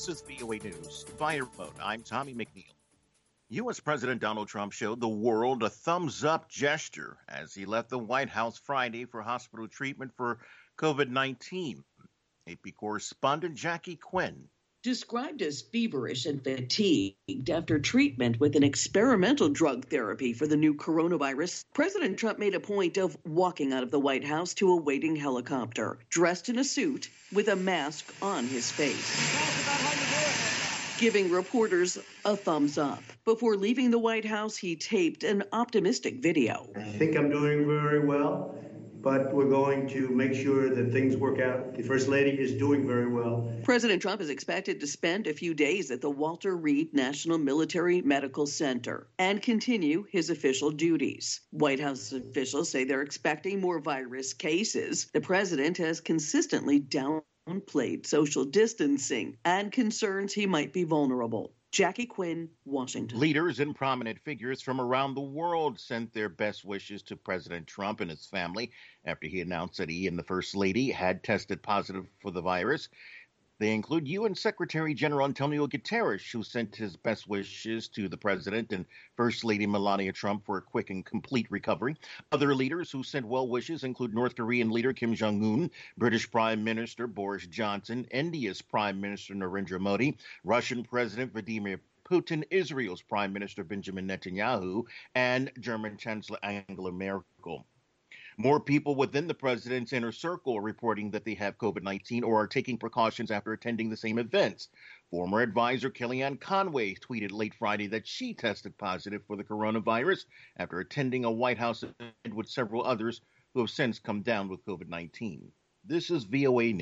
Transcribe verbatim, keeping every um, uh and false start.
This is V O A News. Fire Mode. I'm Tommy McNeil. U S. President Donald Trump showed the world a thumbs-up gesture as he left the White House Friday for hospital treatment for COVID nineteen. A P correspondent Jackie Quinn. Described as feverish and fatigued after treatment with an experimental drug therapy for the new coronavirus, President Trump made a point of walking out of the White House to a waiting helicopter, dressed in a suit with a mask on his face, giving reporters a thumbs up. Before leaving the White House, he taped an optimistic video. I think I'm doing very well, but we're going to make sure that things work out. The First Lady is doing very well. President Trump is expected to spend a few days at the Walter Reed National Military Medical Center and continue his official duties. White House officials say they're expecting more virus cases. The president has consistently downplayed social distancing and concerns he might be vulnerable. Jackie Quinn, Washington. Leaders and prominent figures from around the world sent their best wishes to President Trump and his family after he announced that he and the First Lady had tested positive for the virus. They include U N Secretary General Antonio Guterres, who sent his best wishes to the president and First Lady Melania Trump for a quick and complete recovery. Other leaders who sent well wishes include North Korean leader Kim Jong-un, British Prime Minister Boris Johnson, India's Prime Minister Narendra Modi, Russian President Vladimir Putin, Israel's Prime Minister Benjamin Netanyahu, and German Chancellor Angela Merkel. More people within the president's inner circle are reporting that they have COVID nineteen or are taking precautions after attending the same events. Former advisor Kellyanne Conway tweeted late Friday that she tested positive for the coronavirus after attending a White House event with several others who have since come down with COVID nineteen. This is V O A News.